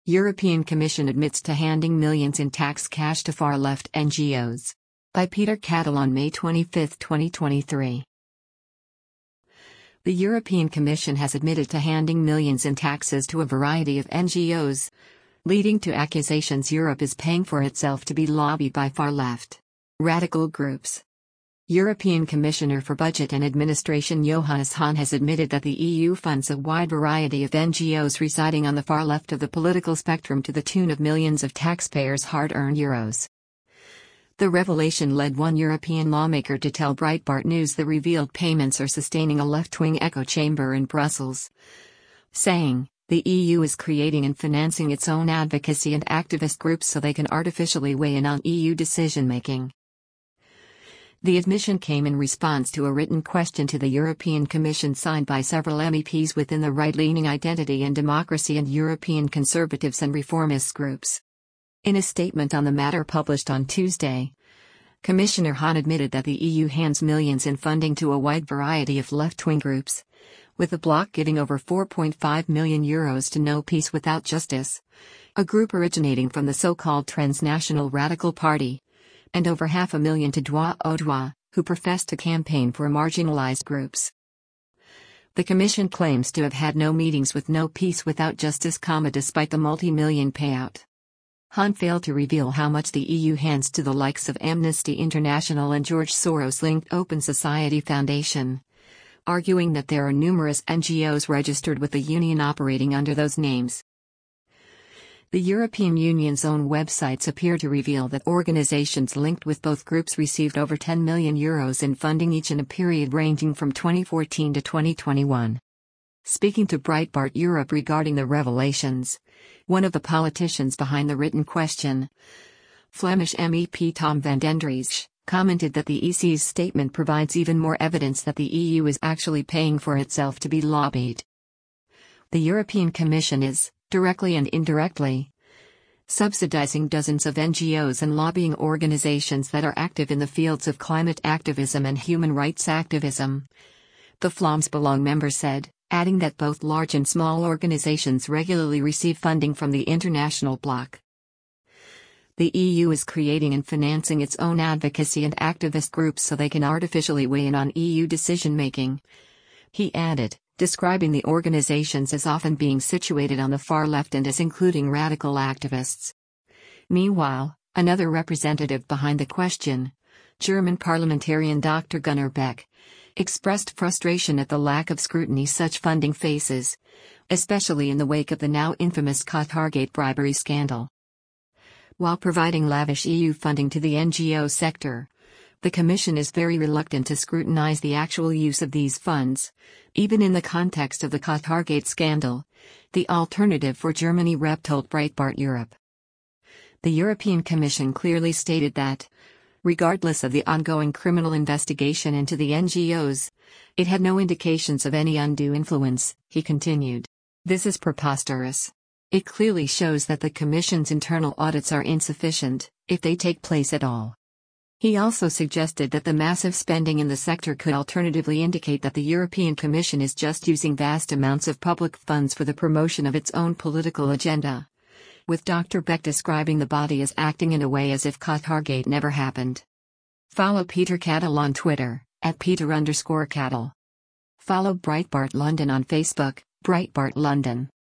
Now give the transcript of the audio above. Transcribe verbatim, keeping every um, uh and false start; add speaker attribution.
Speaker 1: European Commission admits to handing millions in tax cash to far-left N G Os. By Peter Cattle on May twenty-fifth, twenty twenty-three. The European Commission has admitted to handing millions in taxes to a variety of N G Os, leading to accusations Europe is paying for itself to be lobbied by far-left radical groups. European Commissioner for Budget and Administration Johannes Hahn has admitted that the E U funds a wide variety of N G Os residing on the far left of the political spectrum to the tune of millions of taxpayers' hard-earned euros. The revelation led one European lawmaker to tell Breitbart News the revealed payments are sustaining a left-wing echo chamber in Brussels, saying, "The E U is creating and financing its own advocacy and activist groups so they can artificially weigh in on E U decision-making." The admission came in response to a written question to the European Commission signed by several M E Ps within the right-leaning Identity and Democracy and European Conservatives and Reformists groups. In a statement on the matter published on Tuesday, Commissioner Hahn admitted that the E U hands millions in funding to a wide variety of left-wing groups, with the bloc giving over four point five million euros to No Peace Without Justice, a group originating from the so-called Transnational Radical Party, and over half a million to Droit au Droit, who profess to campaign for marginalized groups. The Commission claims to have had no meetings with No Peace Without Justice, despite the multi-million payout. Hahn failed to reveal how much the E U hands to the likes of Amnesty International and George Soros-linked Open Society Foundation, arguing that there are numerous N G Os registered with the Union operating under those names. The European Union's own websites appear to reveal that organizations linked with both groups received over ten million euros in funding each in a period ranging from twenty fourteen to twenty twenty-one. Speaking to Breitbart Europe regarding the revelations, one of the politicians behind the written question, Flemish M E P Tom van Dendriesche, commented that the E C's statement provides even more evidence that the E U is actually paying for itself to be lobbied. The European Commission is, directly and indirectly, subsidizing dozens of N G Os and lobbying organizations that are active in the fields of climate activism and human rights activism, the Flams Belang member said, adding that both large and small organizations regularly receive funding from the international bloc. The E U is creating and financing its own advocacy and activist groups so they can artificially weigh in on E U decision-making, he added, describing the organizations as often being situated on the far left and as including radical activists. Meanwhile, another representative behind the question, German parliamentarian Doctor Gunnar Beck, expressed frustration at the lack of scrutiny such funding faces, especially in the wake of the now infamous Qatargate bribery scandal. While providing lavish E U funding to the N G O sector, the Commission is very reluctant to scrutinize the actual use of these funds, even in the context of the Qatargate scandal, the alternative for Germany rep told Breitbart Europe. The European Commission clearly stated that, regardless of the ongoing criminal investigation into the N G Os, it had no indications of any undue influence, he continued. This is preposterous. It clearly shows that the Commission's internal audits are insufficient, if they take place at all. He also suggested that the massive spending in the sector could alternatively indicate that the European Commission is just using vast amounts of public funds for the promotion of its own political agenda, with Doctor Beck describing the body as acting in a way as if Qatargate never happened. Follow Peter Cattle on Twitter, at Peter underscore Cattle. Follow Breitbart London on Facebook, Breitbart London.